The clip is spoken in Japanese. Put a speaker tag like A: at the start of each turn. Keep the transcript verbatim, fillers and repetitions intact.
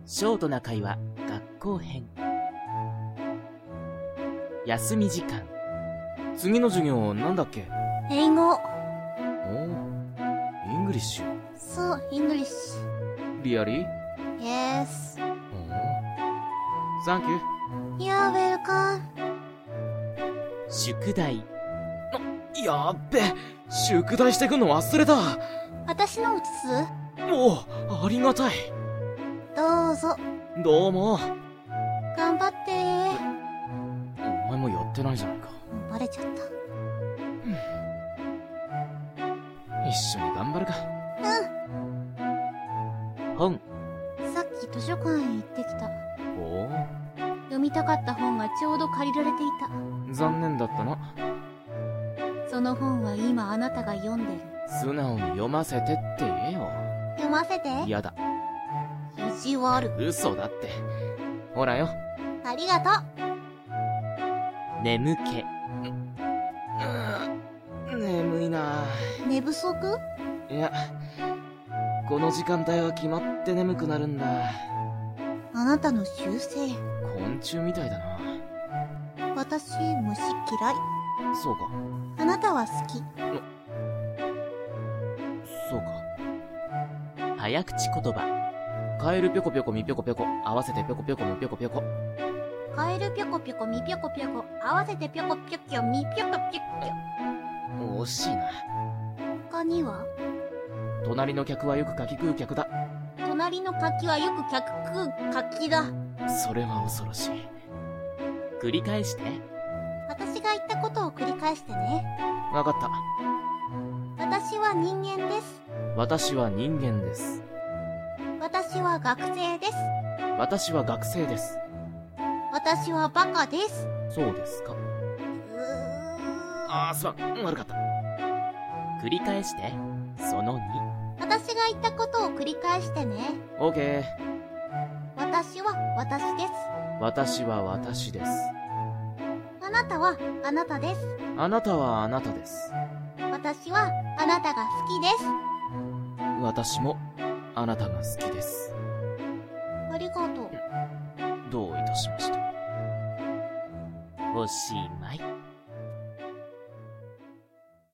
A: ショートな会話学校編。休み時間。次の授業なんだっけ？
B: 英語。
A: おー、イングリッシュ。
B: そう、イングリッシ
A: リアリー？
B: ュ。Yes。
A: おー、サンキュー。
B: You're welcome。
A: 宿題。あ、やっべ、宿題してくんの忘れた。
B: 私の写す？
A: おう、ありがたい。
B: どうぞ。
A: どうも。
B: 頑張ってー。
A: お前もやってないじゃないか。
B: バレちゃった。
A: 一緒に頑張るか。
B: うん。
A: 本。
B: さっき図書館へ行ってきた。
A: おー、
B: 読みたかった本がちょうど借りられていた。
A: 残念だったな。
B: その本は今あなたが読んでる。
A: 素直に読ませてって言えよ。
B: 読ませて。
A: やだ。
B: 意地悪。
A: 嘘だって。ほらよ。
B: ありがとう。
A: 眠気。う眠いな。
B: 寝不足？
A: いや、この時間帯は決まって眠くなるんだ。
B: あなたの習性。
A: 昆虫みたいだな。
B: 私、虫嫌い。
A: そうか。
B: あなたは好き。
A: そうか。早口言葉。カエルぴょこぴょこみぴょこぴょこ、合わせてぴょこぴょこみぴょこぴょこ。
B: カエルぴょこぴょこみぴょこぴょこ、合わせてぴょこぴょきょみぴょこぴょきょ。
A: 惜しいな。
B: 他には？
A: 隣の客はよく柿食う客だ。
B: 隣の柿はよく客食う柿だ。
A: それは恐ろしい。繰り返して。
B: 私が言ったことを繰り返してね。
A: わかった。
B: 私は人間です。
A: 私は人間です。
B: 私は学生です。
A: 私は学生です。
B: 私はバカです。
A: そうですか。
B: うー
A: あー、すまん。悪かった。繰り返して。そのに。
B: 私が言ったことを繰り返してね。
A: オーケー。
B: 私は私です。
A: 私は私です。
B: あなたはあなたです。
A: あなたはあなたです。
B: 私はあなたが好きです。
A: 私もあなたが好きです。
B: ありがとう。
A: どういたしまして。おしまい。